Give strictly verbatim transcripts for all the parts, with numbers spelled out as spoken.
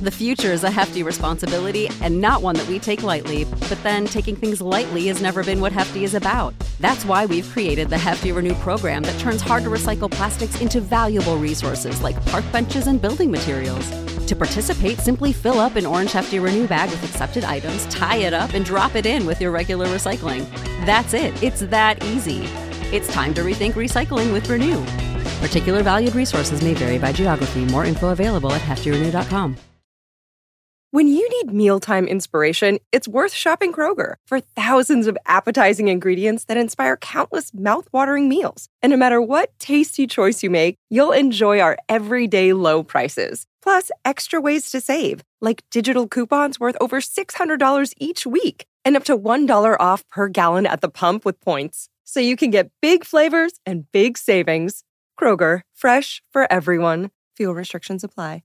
The future is a hefty responsibility and not one that we take lightly. But then taking things lightly has never been what Hefty is about. That's why we've created the Hefty Renew program that turns hard-to-recycle plastics into valuable resources like park benches and building materials. To participate, simply fill up an orange Hefty Renew bag with accepted items, tie it up, and drop it in with your regular recycling. That's it. It's that easy. It's time to rethink recycling with Renew. Particular valued resources may vary by geography. More info available at hefty renew dot com. When you need mealtime inspiration, it's worth shopping Kroger for thousands of appetizing ingredients that inspire countless mouth-watering meals. And no matter what tasty choice you make, you'll enjoy our everyday low prices. Plus, extra ways to save, like digital coupons worth over six hundred dollars each week and up to one dollar off per gallon at the pump with points. So you can get big flavors and big savings. Kroger, fresh for everyone. Fuel restrictions apply.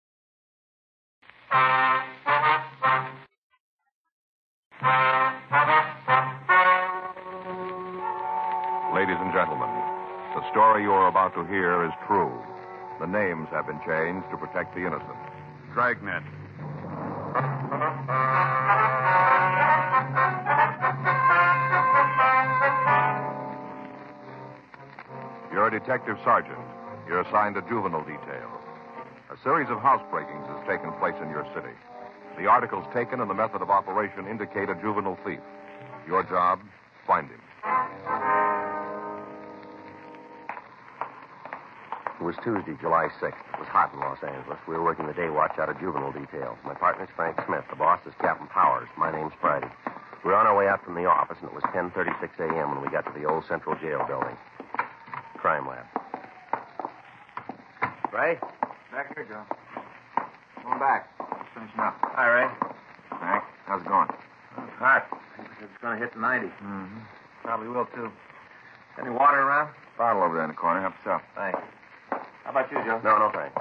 Ladies and gentlemen, the story you are about to hear is true. The names have been changed to protect the innocent. Dragnet. You're a detective sergeant. You're assigned to juvenile detail. A series of housebreakings has taken place in your city. The articles taken and the method of operation indicate a juvenile thief. Your job, find him. It was Tuesday, July sixth. It was hot in Los Angeles. We were working the day watch out of juvenile detail. My partner's Frank Smith. The boss is Captain Powers. My name's Friday. We were on our way out from the office, and it was ten thirty-six a.m. when we got to the old Central Jail building. Crime lab. Ray? Back here, Joe. Going back. Finishing up. Hi, Ray. Frank, how's it going? It's hot. It's going to hit the ninety. Mm-hmm. Probably will, too. Any water around? Bottle over there in the corner. Help yourself. Thanks. How about you, Joe? No, no, thanks.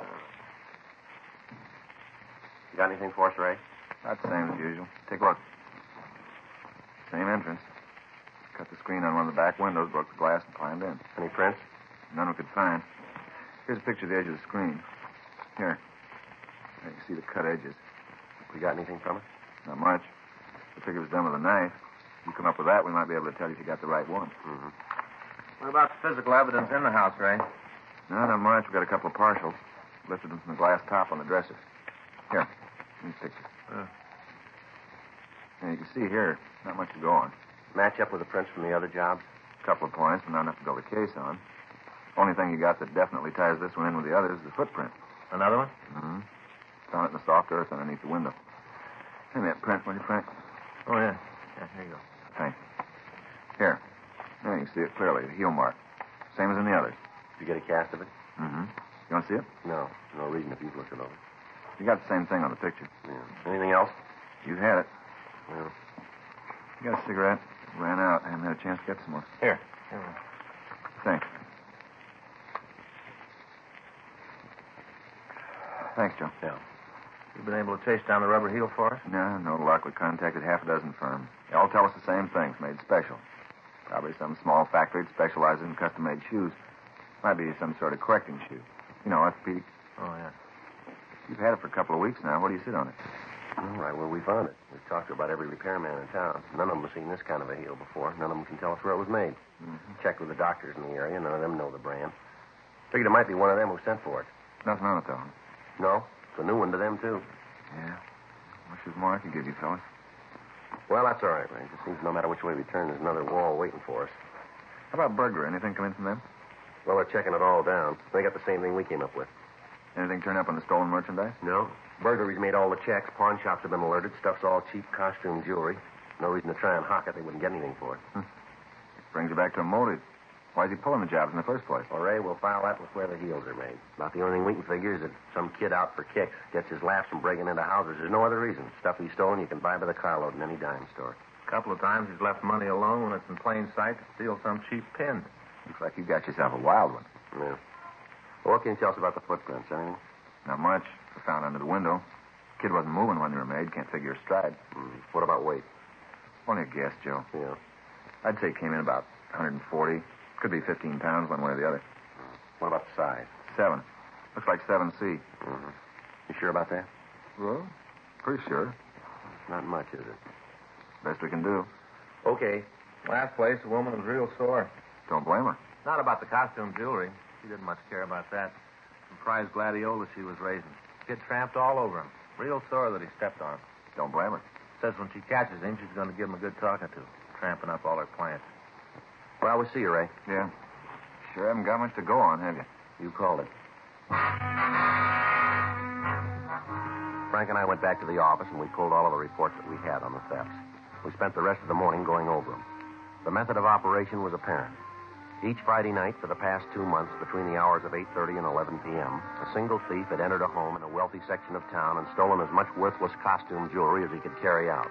You got anything for us, Ray? About the same as usual. Take a look. Same entrance. Cut the screen on one of the back windows, broke the glass, and climbed in. Any prints? None we could find. Here's a picture of the edge of the screen. Here. There you see the cut edges. We got anything from it? Not much. The figure was done with a knife. If you come up with that, we might be able to tell you if you got the right one. Mm-hmm. What about the physical evidence in the house, Ray? No, not much. We've got a couple of partials. Lifted them from the glass top on the dresser. Here. These pictures. Uh. Yeah, you can see here, not much to go on. Match up with the prints from the other jobs? A couple of points, but not enough to build a case on. Only thing you got that definitely ties this one in with the others is the footprint. Another one? Mm-hmm. Found it in the soft earth underneath the window. Give me that print, will you, Frank? Oh, yeah. Yeah, here you go. Thanks. Here. There, you can see it clearly, the heel mark. Same as in the others. Did you get a cast of it? Mm-hmm. You want to see it? No. No reason if you've looked it over. You got the same thing on the picture. Yeah. Anything else? You had it. Well. You got a cigarette? It ran out. I haven't had a chance to get some more. Here. Here. Thanks. Thanks, Joe. Yeah. You been able to chase down the rubber heel for us? No, no luck. We contacted half a dozen firms. They all tell us the same things, made special. Probably some small factory that specializes in custom-made shoes. Might be some sort of correcting shoe. You know, orthopedic. Oh, yeah. You've had it for a couple of weeks now. Where do you sit on it? All right, well, we found it. We've talked to about every repairman in town. None of them have seen this kind of a heel before. None of them can tell us where it was made. Mm-hmm. Checked with the doctors in the area. None of them know the brand. Figured it might be one of them who sent for it. Nothing on it, though. No? It's a new one to them, too. Yeah. Wish there's more I could give you, fellas. Well, that's all right, Ray. It seems no matter which way we turn, there's another wall waiting for us. How about burglary? Anything come in from them? Well, they're checking it all down. They got the same thing we came up with. Anything turn up on the stolen merchandise? No. Burglaries made all the checks. Pawn shops have been alerted. Stuff's all cheap costume jewelry. No reason to try and hawk it. They wouldn't get anything for it. Hmm. Brings you back to a motive. Why is he pulling the jobs in the first place? Well, Ray, we'll file that with where the heels are made. About the only thing we can figure is that some kid out for kicks gets his laughs from breaking into houses. There's no other reason. Stuff he's stolen you can buy by the carload in any dime store. A couple of times he's left money alone when it's in plain sight to steal some cheap pin. Looks like you got yourself a wild one. Yeah. Well, what can you tell us about the footprints? Anything? Not much. They found under the window. Kid wasn't moving when they were made. Can't figure his stride. Mm. What about weight? Only a guess, Joe. Yeah. I'd say it came in about one forty. Could be fifteen pounds one way or the other. What about the size? Seven. Looks like seven C. Mm-hmm. You sure about that? Well, pretty sure. Not much, is it? Best we can do. Okay. Last place, the woman was real sore. Don't blame her. Not about the costume jewelry. She didn't much care about that. Some prize gladiolas she was raising. Kid tramped all over him. Real sore that he stepped on him. Don't blame her. Says when she catches him, she's going to give him a good talking to. Tramping up all her plants. Well, we'll see you, Ray. Yeah. Sure haven't got much to go on, have you? You called it. Frank and I went back to the office, and we pulled all of the reports that we had on the thefts. We spent the rest of the morning going over them. The method of operation was apparent. Each Friday night for the past two months, between the hours of eight thirty and eleven p.m., a single thief had entered a home in a wealthy section of town and stolen as much worthless costume jewelry as he could carry out.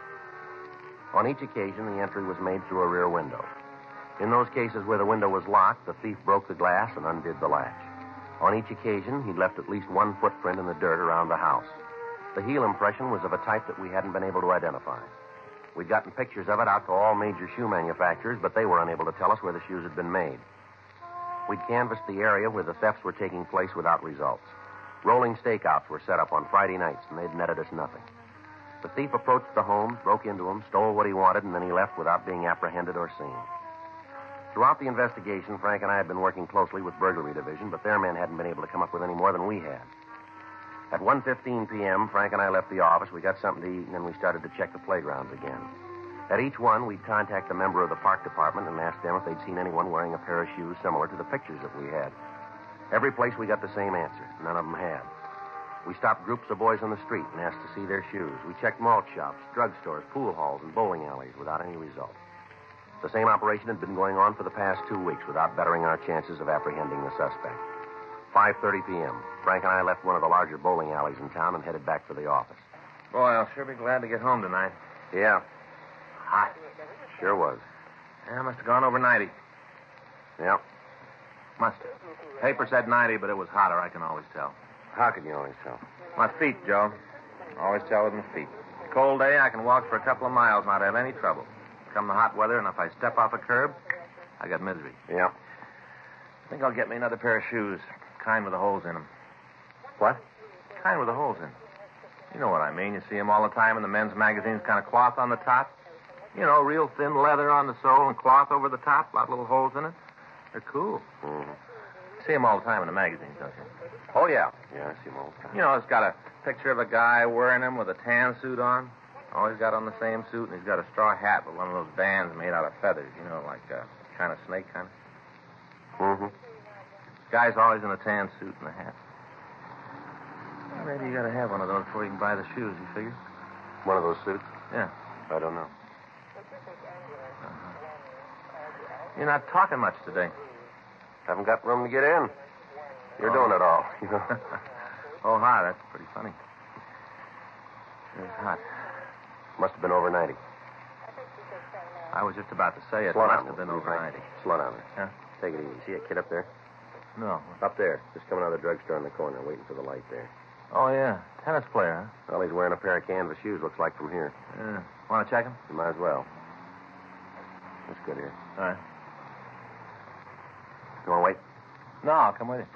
On each occasion, the entry was made through a rear window. In those cases where the window was locked, the thief broke the glass and undid the latch. On each occasion, he'd left at least one footprint in the dirt around the house. The heel impression was of a type that we hadn't been able to identify. We'd gotten pictures of it out to all major shoe manufacturers, but they were unable to tell us where the shoes had been made. We'd canvassed the area where the thefts were taking place without results. Rolling stakeouts were set up on Friday nights, and they'd netted us nothing. The thief approached the home, broke into him, stole what he wanted, and then he left without being apprehended or seen. Throughout the investigation, Frank and I had been working closely with Burglary Division, but their men hadn't been able to come up with any more than we had. At one fifteen p.m., Frank and I left the office. We got something to eat, and then we started to check the playgrounds again. At each one, we'd contact a member of the park department and ask them if they'd seen anyone wearing a pair of shoes similar to the pictures that we had. Every place we got the same answer. None of them had. We stopped groups of boys on the street and asked to see their shoes. We checked malt shops, drugstores, pool halls, and bowling alleys without any result. The same operation had been going on for the past two weeks without bettering our chances of apprehending the suspect. five thirty p.m., Frank and I left one of the larger bowling alleys in town and headed back for the office. Boy, I'll sure be glad to get home tonight. Yeah, Hot. sure was. Yeah, must have gone over ninety. Yeah. Must have. Paper said ninety, but it was hotter, I can always tell. How can you always tell? My feet, Joe. Always tell with my feet. Cold day, I can walk for a couple of miles and not have any trouble. Come the hot weather, and if I step off a curb, I got misery. Yeah. I think I'll get me another pair of shoes. Kind with the holes in them. What? Kind with the holes in. You know what I mean. You see them all the time in the men's magazines, kind of cloth on the top. You know, real thin leather on the sole and cloth over the top, a lot of little holes in it. They're cool. Mm-hmm. See them all the time in the magazines, don't you? Oh, yeah. Yeah, I see them all the time. You know, it's got a picture of a guy wearing them with a tan suit on. Always got on the same suit, and he's got a straw hat with one of those bands made out of feathers, you know, like a kind of snake kind of. Mm-hmm. Guy's always in a tan suit and a hat. Well, maybe you got to have one of those before you can buy the shoes, you figure? One of those suits? Yeah. I don't know. Uh-huh. You're not talking much today. Haven't got room to get in. You're oh. doing it all. You know. Oh, hi. That's pretty funny. It's hot. Must have been over ninety. I was just about to say it. Slow must down, have been will you, over Frank? ninety. Slow down there. Yeah? Take it easy. See that kid up there? No. Up there. Just coming out of the drugstore in the corner, waiting for the light there. Oh, yeah. Tennis player, huh? Well, he's wearing a pair of canvas shoes, looks like from here. Yeah. Want to check him? You might as well. That's good here. All right. You want to wait? No, I'll come with you.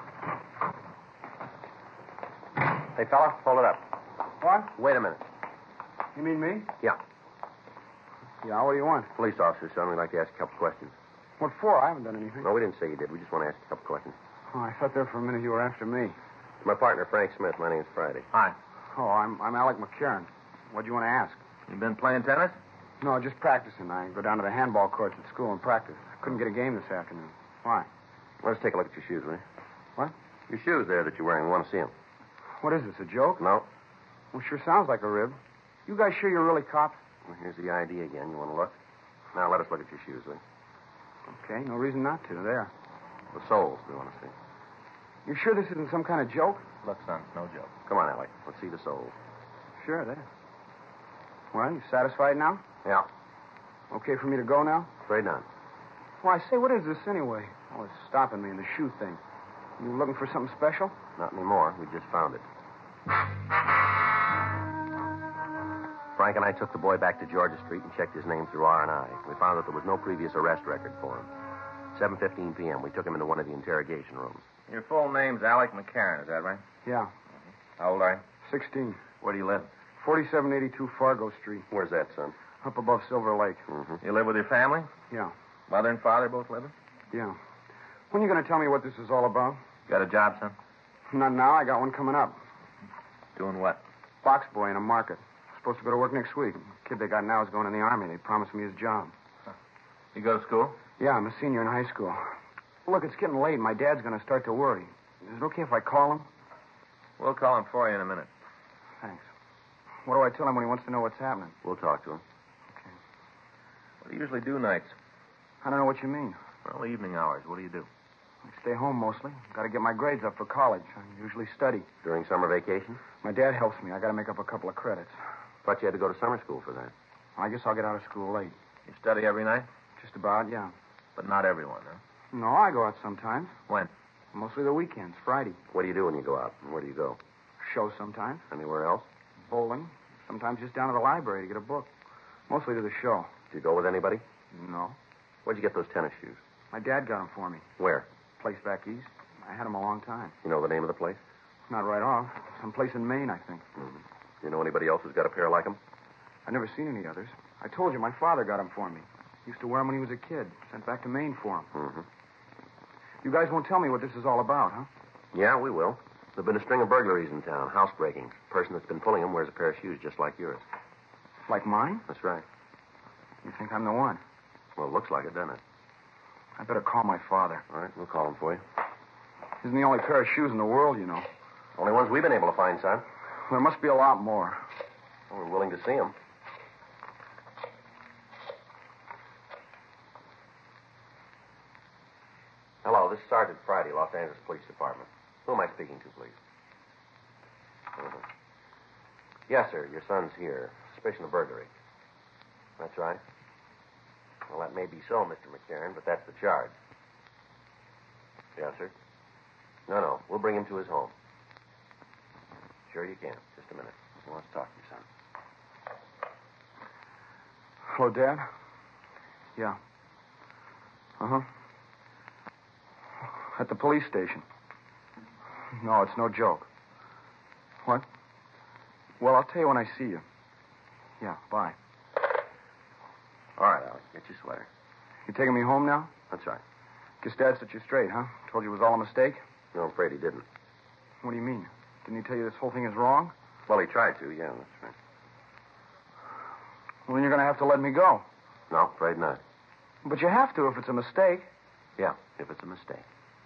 Hey, fella, hold it up. What? Wait a minute. You mean me? Yeah. Yeah, what do you want? Police officer, son. We'd like to ask a couple questions. What for? I haven't done anything. No, we didn't say you did. We just want to ask a couple questions. Oh, I thought there for a minute you were after me. My partner, Frank Smith. My name's Friday. Hi. Oh, I'm I'm Alec McCarran. What do you want to ask? You been playing tennis? No, just practicing. I go down to the handball courts at school and practice. Couldn't get a game this afternoon. Why? Let's take a look at your shoes, will you? What? Your shoes there that you're wearing. We want to see them. What is this, a joke? No. Well, sure sounds like a rib. You guys sure you're really cops? Well, here's the I D again. You want to look? Now, let us look at your shoes, will you? Okay, no reason not to. There. The soles we want to see. You sure this isn't some kind of joke? Look, son, it's no joke. Come on, Alec. Let's see the soles. Sure, there. Well, you satisfied now? Yeah. Okay for me to go now? Afraid not. Why, say, what is this anyway? Oh, it's stopping me in the shoe thing. You looking for something special? Not anymore. We just found it. Frank and I took the boy back to Georgia Street and checked his name through R and I. We found that there was no previous arrest record for him. seven fifteen p.m., we took him into one of the interrogation rooms. Your full name's Alec McCarran, is that right? Yeah. How old are you? Sixteen. Where do you live? forty-seven eighty-two Fargo Street, Where's that, son? up above Silver Lake. Mm-hmm. You live with your family? Yeah, Mother and father both living? yeah. When are you going to tell me what this is all about? Got a job, son? Not now. I got one coming up. Doing what? Box boy in a market. Supposed to go to work next week. The kid they got now is going in the Army. They promised me his job. You go to school? Yeah, I'm a senior in high school. Look, it's getting late. My dad's going to start to worry. Is it okay if I call him? We'll call him for you in a minute. Thanks. What do I tell him when he wants to know what's happening? We'll talk to him. What do you usually do nights? I don't know what you mean. Well, evening hours. What do you do? I stay home mostly. Got to get my grades up for college. I usually study. During summer vacation? My dad helps me. I got to make up a couple of credits. Thought you had to go to summer school for that. I guess I'll get out of school late. You study every night? Just about, yeah. But not everyone, huh? No, I go out sometimes. When? Mostly the weekends, Friday. What do you do when you go out? And where do you go? Shows sometimes. Anywhere else? Bowling. Sometimes just down to the library to get a book. Mostly to the show. Do you go with anybody? No. Where'd you get those tennis shoes? My dad got them for me. Where? Place back east. I had them a long time. You know the name of the place? Not right off. Someplace in Maine, I think. Mm-hmm. You know anybody else who's got a pair like them? I've never seen any others. I told you, my father got them for me. Used to wear them when he was a kid. Sent back to Maine for them. Mm-hmm. You guys won't tell me what this is all about, huh? Yeah, we will. There've been a string of burglaries in town, house breakings. The person that's been pulling them wears a pair of shoes just like yours. Like mine? That's right. You think I'm the one? Well, it looks like it, doesn't it? I better call my father. All right, we'll call him for you. Isn't the only pair of shoes in the world, you know. Only ones we've been able to find, son. There must be a lot more. Well, we're willing to see them. Hello, this is Sergeant Friday, Los Angeles Police Department. Who am I speaking to, please? Uh-huh. Yes, sir. Your son's here. Suspicion of burglary. That's right. Well, that may be so, Mister McCarran, but that's the charge. Yes, sir. No, no. We'll bring him to his home. Sure you can. Just a minute. He wants to talk to you, son. Hello, Dad? Yeah. Uh-huh. At the police station. No, it's no joke. What? Well, I'll tell you when I see you. Yeah, bye. All right, Alec. Get your sweater. You taking me home now? That's right. Guess Dad set you straight, huh? Told you it was all a mistake? No, I'm afraid he didn't. What do you mean? Didn't he tell you this whole thing is wrong? Well, he tried to, yeah, that's right. Well, then you're going to have to let me go. No, afraid not. But you have to if it's a mistake. Yeah, if it's a mistake.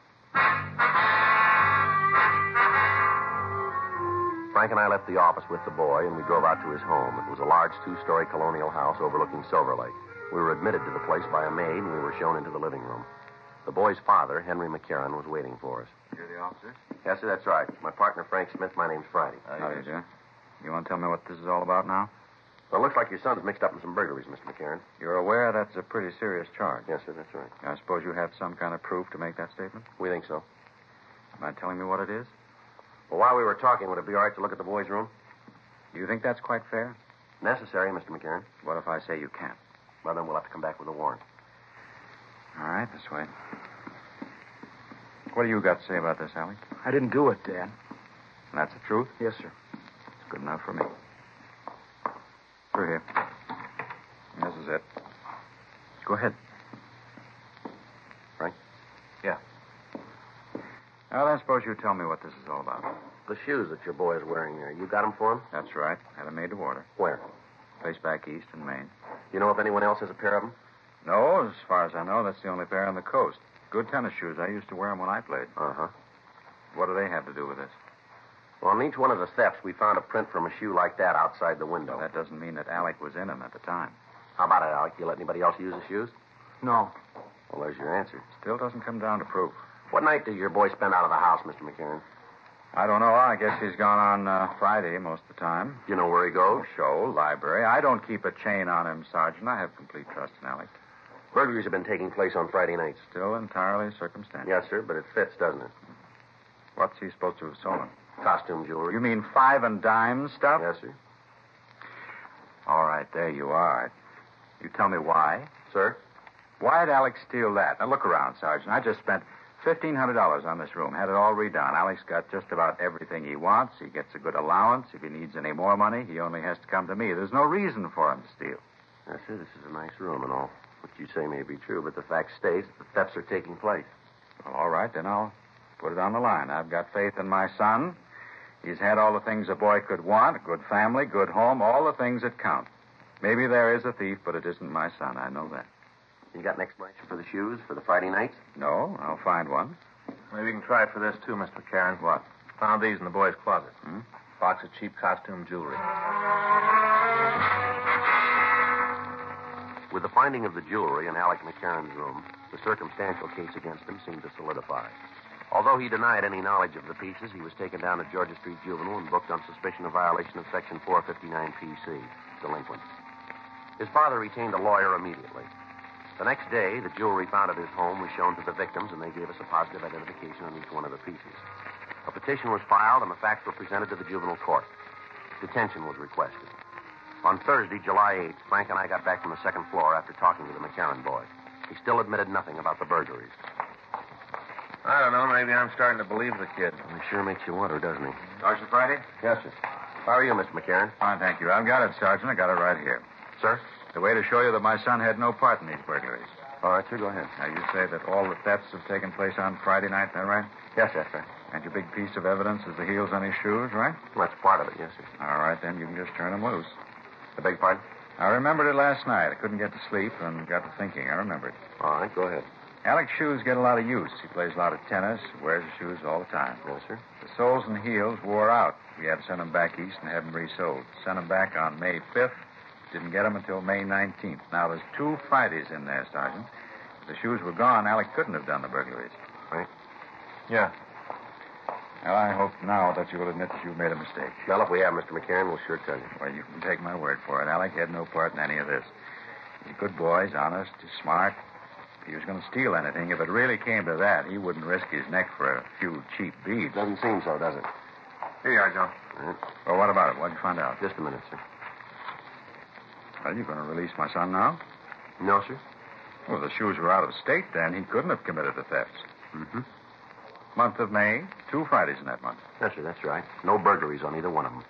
Frank and I left the office with the boy, and we drove out to his home. It was a large two-story colonial house overlooking Silver Lake. We were admitted to the place by a maid, and we were shown into the living room. The boy's father, Henry McCarran, was waiting for us. You're the officer? Yes, sir, that's right. My partner, Frank Smith. My name's Friday. How do you do? You want to tell me what this is all about now? Well, it looks like your son's mixed up in some burglaries, Mister McCarran. You're aware that's a pretty serious charge. Yes, sir, that's right. I suppose you have some kind of proof to make that statement? We think so. Mind telling me what it is? Well, while we were talking, would it be all right to look at the boy's room? Do you think that's quite fair? Necessary, Mister McCarran. What if I say you can't? Well, then we'll have to come back with a warrant. All right, this way. What do you got to say about this, Alec? I didn't do it, Dad. And that's the truth? Yes, sir. It's good enough for me. Through here. This is it. Go ahead. Frank? Yeah. Now, then, suppose you tell me what this is all about. The shoes that your boy is wearing there, you got them for him? That's right. Had them made to order. Where? Place back east in Maine. You know if anyone else has a pair of them? No, as far as I know, that's the only pair on the coast. Good tennis shoes. I used to wear them when I played. Uh-huh. What do they have to do with this? Well, on each one of the thefts, we found a print from a shoe like that outside the window. Well, that doesn't mean that Alec was in them at the time. How about it, Alec? You let anybody else use the shoes? No. Well, there's your answer. Still doesn't come down to proof. What night did your boy spend out of the house, Mister McCarran? I don't know. I guess he's gone on uh, Friday most of the time. Do you know where he goes? Show, library. I don't keep a chain on him, Sergeant. I have complete trust in Alec. Burglaries have been taking place on Friday nights. Still entirely circumstantial. Yes, sir, but it fits, doesn't it? What's he supposed to have stolen? Costume jewelry. You mean five and dime stuff? Yes, sir. All right, there you are. You tell me why. Sir? Why'd Alex steal that? Now, look around, Sergeant. I just spent fifteen hundred dollars on this room. Had it all redone. Alex got just about everything he wants. He gets a good allowance. If he needs any more money, he only has to come to me. There's no reason for him to steal. Yes, sir, this is a nice room and all. What you say may be true, but the fact stays that the thefts are taking place. Well, all right, then I'll put it on the line. I've got faith in my son. He's had all the things a boy could want, a good family, good home, all the things that count. Maybe there is a thief, but it isn't my son. I know that. You got an explanation for the shoes for the Friday nights? No, I'll find one. Maybe you can try it for this, too, Mister McCarran. What? Found these in the boys' closet. Hmm? Box of cheap costume jewelry. With the finding of the jewelry in Alec McCarran's room, the circumstantial case against him seemed to solidify. Although he denied any knowledge of the pieces, he was taken down to Georgia Street Juvenile and booked on suspicion of violation of Section four fifty-nine P C, delinquent. His father retained a lawyer immediately. The next day, the jewelry found at his home was shown to the victims, and they gave us a positive identification on each one of the pieces. A petition was filed, and the facts were presented to the juvenile court. Detention was requested. On Thursday, July eighth, Frank and I got back from the second floor after talking to the McCarran boy. He still admitted nothing about the burglaries. I don't know. Maybe I'm starting to believe the kid. He sure makes you wonder, doesn't he? Sergeant Friday? Yes, sir. How are you, Mister McCarran? Fine, thank you. I've got it, Sergeant. I got it right here. Sir? The way to show you that my son had no part in these burglaries. All right, sir, go ahead. Now, you say that all the thefts have taken place on Friday night, is that right? Yes, that's right. And your big piece of evidence is the heels on his shoes, right? Well, that's part of it, yes, sir. All right, then you can just turn them loose. I beg pardon? I remembered it last night. I couldn't get to sleep and got to thinking. I remembered. All right, go ahead. Alec's shoes get a lot of use. He plays a lot of tennis, wears his shoes all the time. Yes, sir. The soles and heels wore out. We had to send them back east and have them resoled. Sent them back on May fifth. Didn't get them until May nineteenth. Now, there's two Fridays in there, Sergeant. If the shoes were gone, Alec couldn't have done the burglaries. Right? Yeah. Well, I hope now that you will admit that you've made a mistake. Well, if we have, Mister McCarran, we'll sure tell you. Well, you can take my word for it. Alec had no part in any of this. He's a good boy. He's honest. He's smart. If he was going to steal anything, if it really came to that, he wouldn't risk his neck for a few cheap beads. Doesn't seem so, does it? Here you are, Joe. All right. Well, what about it? What'd you find out? Just a minute, sir. Well, you're going to release my son now? No, sir. Well, if the shoes were out of state, then he couldn't have committed the thefts. Mm-hmm. Month of May, two Fridays in that month. Yes, sir, that's right. No burglaries on either one of them.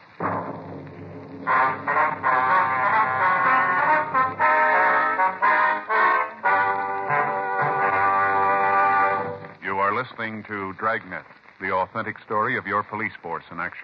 You are listening to Dragnet, the authentic story of your police force in action.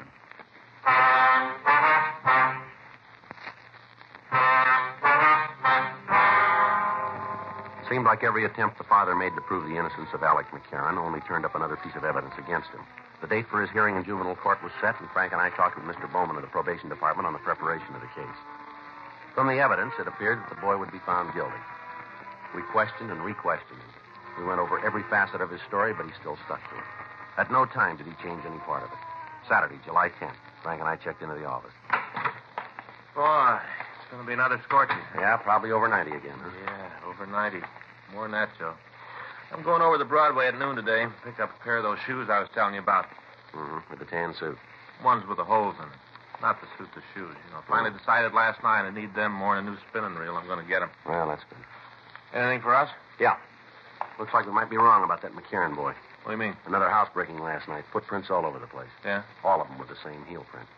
Seemed like every attempt the father made to prove the innocence of Alec McCarran only turned up another piece of evidence against him. The date for his hearing in juvenile court was set, and Frank and I talked with Mister Bowman of the probation department on the preparation of the case. From the evidence, it appeared that the boy would be found guilty. We questioned and re-questioned him. We went over every facet of his story, but he still stuck to it. At no time did he change any part of it. Saturday, July tenth, Frank and I checked into the office. Boy, it's going to be another scorching. Yeah, probably over ninety again, huh? Yeah, over ninety. More than that, Joe. I'm going over to Broadway at noon today. Pick up a pair of those shoes I was telling you about. Mm-hmm, with the tan suit. Ones with the holes in it. Not the suit, the shoes. You know, finally decided last night I need them more than a new spinning reel. I'm going to get them. Well, that's good. Anything for us? Yeah. Looks like we might be wrong about that McCarran boy. What do you mean? Another housebreaking last night. Footprints all over the place. Yeah? All of them with the same heel print.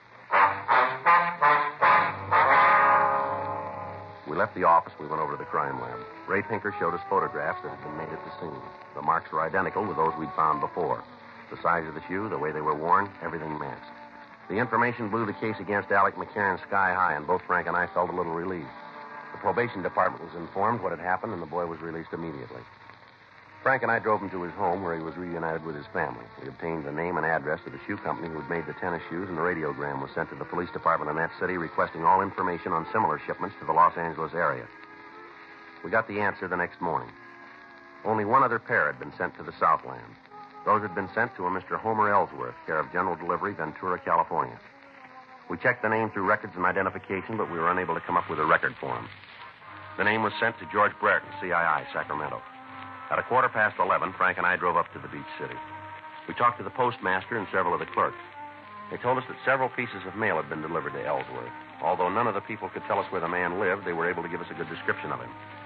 We left the office. We went over to the crime lab. Ray Pinker showed us photographs that had been made at the scene. The marks were identical with those we'd found before. The size of the shoe, the way they were worn, everything matched. The information blew the case against Alec McCarran sky high, and both Frank and I felt a little relieved. The probation department was informed what had happened, and the boy was released immediately. Frank and I drove him to his home, where he was reunited with his family. We obtained the name and address of the shoe company who had made the tennis shoes, and the radiogram was sent to the police department in that city requesting all information on similar shipments to the Los Angeles area. We got the answer the next morning. Only one other pair had been sent to the Southland. Those had been sent to a Mister Homer Ellsworth, care of General Delivery, Ventura, California. We checked the name through records and identification, but we were unable to come up with a record for him. The name was sent to George Brereton, C I I, Sacramento. At a quarter past eleven, Frank and I drove up to the beach city. We talked to the postmaster and several of the clerks. They told us that several pieces of mail had been delivered to Ellsworth. Although none of the people could tell us where the man lived, they were able to give us a good description of him.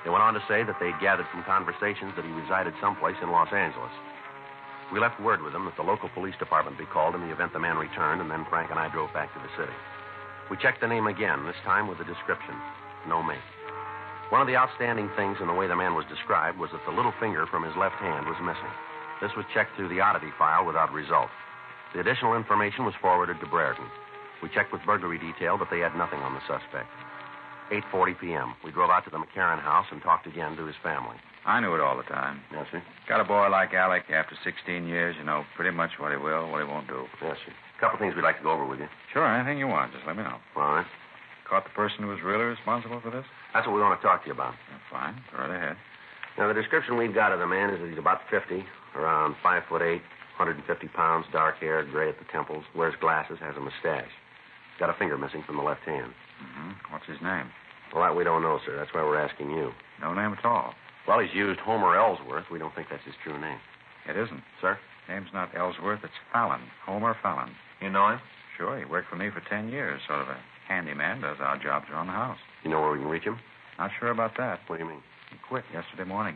They went on to say that they'd gathered from conversations that he resided someplace in Los Angeles. We left word with them that the local police department be called in the event the man returned, and then Frank and I drove back to the city. We checked the name again, this time with a description. No make. One of the outstanding things in the way the man was described was that the little finger from his left hand was missing. This was checked through the oddity file without result. The additional information was forwarded to Brereton. We checked with burglary detail, but they had nothing on the suspect. eight forty p.m. We drove out to the McCarran house and talked again to his family. I knew it all the time. Yes, sir? Got a boy like Alec after sixteen years, you know pretty much what he will, what he won't do. Yes, sir. A couple things we'd like to go over with you. Sure, anything you want. Just let me know. All right. Caught the person who was really responsible for this? That's what we want to talk to you about. Yeah, fine. Go right ahead. Now, the description we've got of the man is that he's about fifty, around five foot eight, one hundred fifty pounds, dark hair, gray at the temples, wears glasses, has a mustache. Got a finger missing from the left hand. Mm-hmm. What's his name? Well, that we don't know, sir. That's why we're asking you. No name at all. Well, he's used Homer Ellsworth. We don't think that's his true name. It isn't. Sir? Name's not Ellsworth. It's Fallon. Homer Fallon. You know him? Sure. He worked for me for ten years. Sort of a handyman. Does our jobs around the house. You know where we can reach him? Not sure about that. What do you mean? He quit yesterday morning.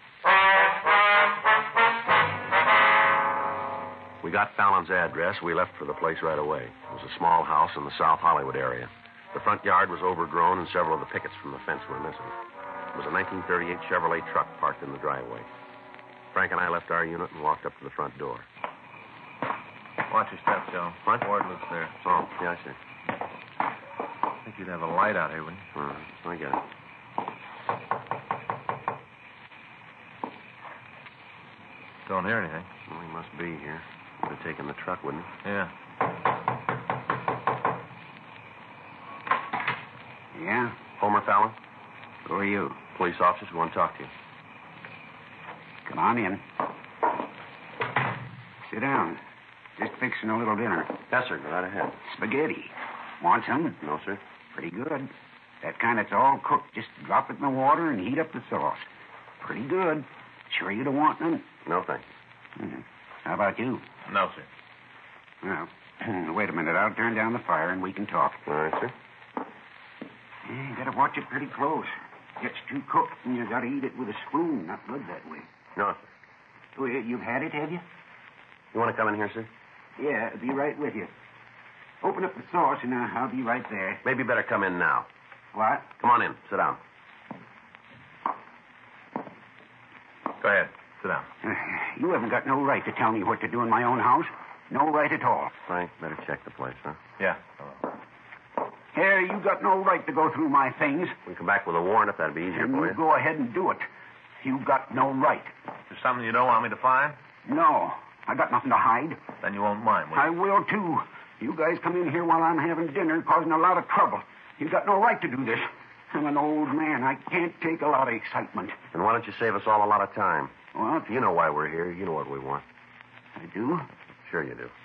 We got Fallon's address. We left for the place right away. It was a small house in the South Hollywood area. The front yard was overgrown, and several of the pickets from the fence were missing. It was a nineteen thirty-eight Chevrolet truck parked in the driveway. Frank and I left our unit and walked up to the front door. Watch your step, Joe. What? Ward lives there. Oh, yeah, I see. I think you'd have a light out here, wouldn't you? All right, I get it. Don't hear anything. Well, he must be here. Would have taken the truck, wouldn't he? Yeah. Yeah? Homer Fallon? Who are you? Police officers who want to talk to you. Come on in. Sit down. Just fixing a little dinner. Yes, sir. Go right ahead. Spaghetti. Want some? No, sir. Pretty good. That kind that's all cooked. Just drop it in the water and heat up the sauce. Pretty good. Sure you don't want none? No, thanks. Hmm. How about you? No, sir. Well, wait a minute. I'll turn down the fire and we can talk. All right, sir. Yeah, you gotta watch it pretty close. Gets too cooked and you gotta eat it with a spoon, not blood that way. No, sir. Oh, you- you've had it, have you? You want to come in here, sir? Yeah, I'll be right with you. Open up the sauce and uh, I'll be right there. Maybe better come in now. What? Come on in. Sit down. Go ahead. Sit down. Uh, you haven't got no right to tell me what to do in my own house. No right at all. Frank, better check the place, huh? Yeah. Here, you got no right to go through my things. We can come back with a warrant if that'd be easier And for you you. go ahead and do it. You got no right. There's something you don't want me to find? No, I got nothing to hide. Then you won't mind, will you? I will, too. You guys come in here while I'm having dinner, causing a lot of trouble. You got no right to do this. I'm an old man. I can't take a lot of excitement. And why don't you save us all a lot of time? What? You know why we're here. You know what we want. I do? Sure you do.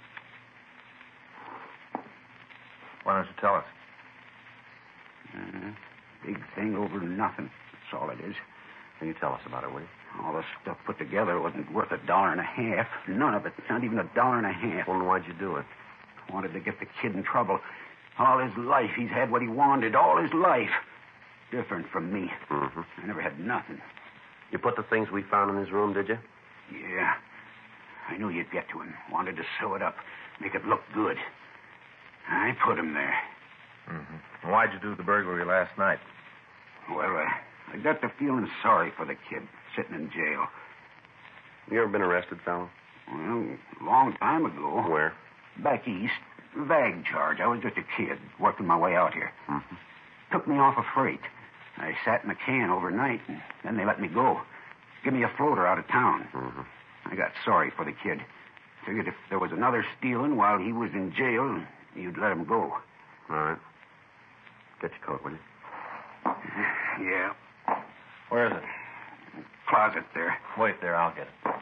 Why don't you tell us? Uh, big thing over nothing. That's all it is. Will you tell us about it, will you? All the stuff put together wasn't worth a dollar and a half. None of it. Not even a dollar and a half. Well, then why'd you do it? Wanted to get the kid in trouble. All his life, he's had what he wanted. All his life. Different from me. Mm-hmm. I never had nothing. You put the things we found in his room, did you? Yeah. I knew you'd get to him. Wanted to sew it up. Make it look good. I put him there. Mm-hmm. Why'd you do the burglary last night? Well, uh, I got to feeling sorry for the kid sitting in jail. You ever been arrested, fella? Well, a long time ago. Where? Back east. Vag charge. I was just a kid, working my way out here. Mm-hmm. Took me off a freight. I sat in a can overnight, and then they let me go. Give me a floater out of town. Mm-hmm. I got sorry for the kid. Figured if there was another stealing while he was in jail, you'd let him go. All right. Get your coat, will you? Yeah. Where is it? Closet there. Wait there, I'll get it.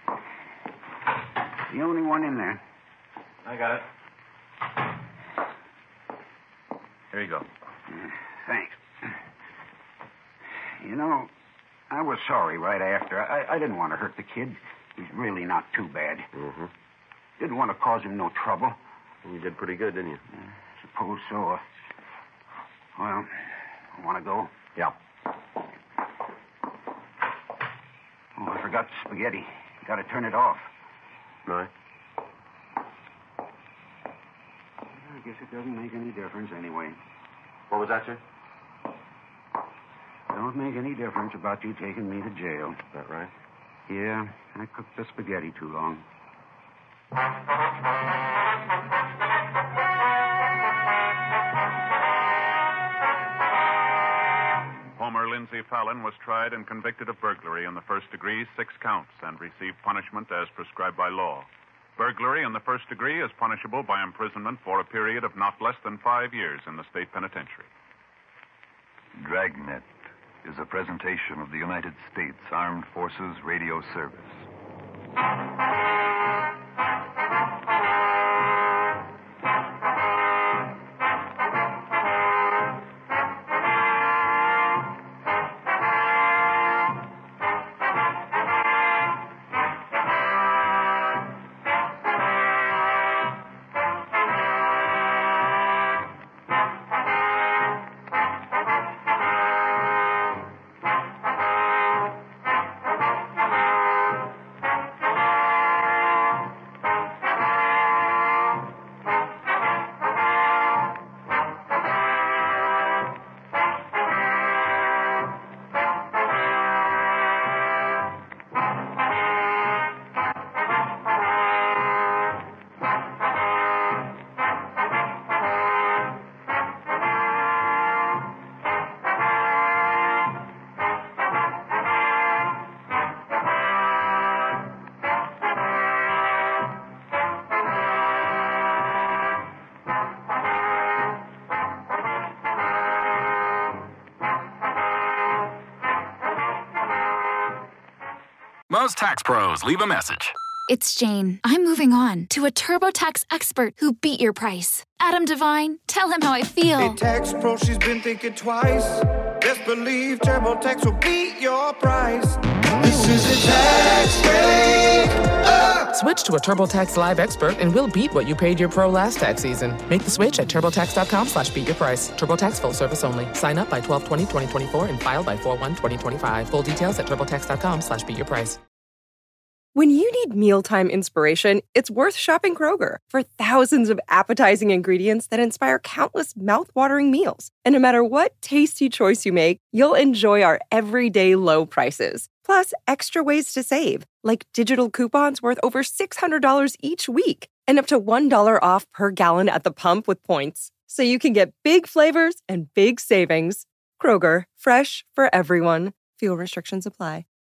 The only one in there. I got it. Here you go. Uh, thanks. You know, I was sorry right after. I, I didn't want to hurt the kid. He's really not too bad. Mm-hmm. Didn't want to cause him no trouble. You did pretty good, didn't you? Uh, suppose so. Well, want to go? Yeah. got spaghetti. You gotta turn it off. Right. I guess it doesn't make any difference anyway. What was that, sir? Don't make any difference about you taking me to jail. Is that right? Yeah, I cooked the spaghetti too long. Homer Lindsay Fallon was tried and convicted of burglary in the first degree, six counts, and received punishment as prescribed by law. Burglary in the first degree is punishable by imprisonment for a period of not less than five years in the state penitentiary. Dragnet is a presentation of the United States Armed Forces Radio Service. Most tax pros leave a message. It's Jane. I'm moving on to a TurboTax expert who beat your price. Adam Devine, tell him how I feel. Hey, tax pro, she's been thinking twice. Best believe TurboTax will beat your price. This is a tax break. Uh. Switch to a TurboTax Live expert and we'll beat what you paid your pro last tax season. Make the switch at TurboTax.com slash beat your price. TurboTax full service only. Sign up by twelve twenty twenty twenty-four and file by four one twenty twenty-five. Full details at TurboTax.com slash beat your price. When you need mealtime inspiration, it's worth shopping Kroger for thousands of appetizing ingredients that inspire countless mouth-watering meals. And no matter what tasty choice you make, you'll enjoy our everyday low prices. Plus, extra ways to save, like digital coupons worth over six hundred dollars each week and up to one dollar off per gallon at the pump with points. So you can get big flavors and big savings. Kroger, fresh for everyone. Fuel restrictions apply.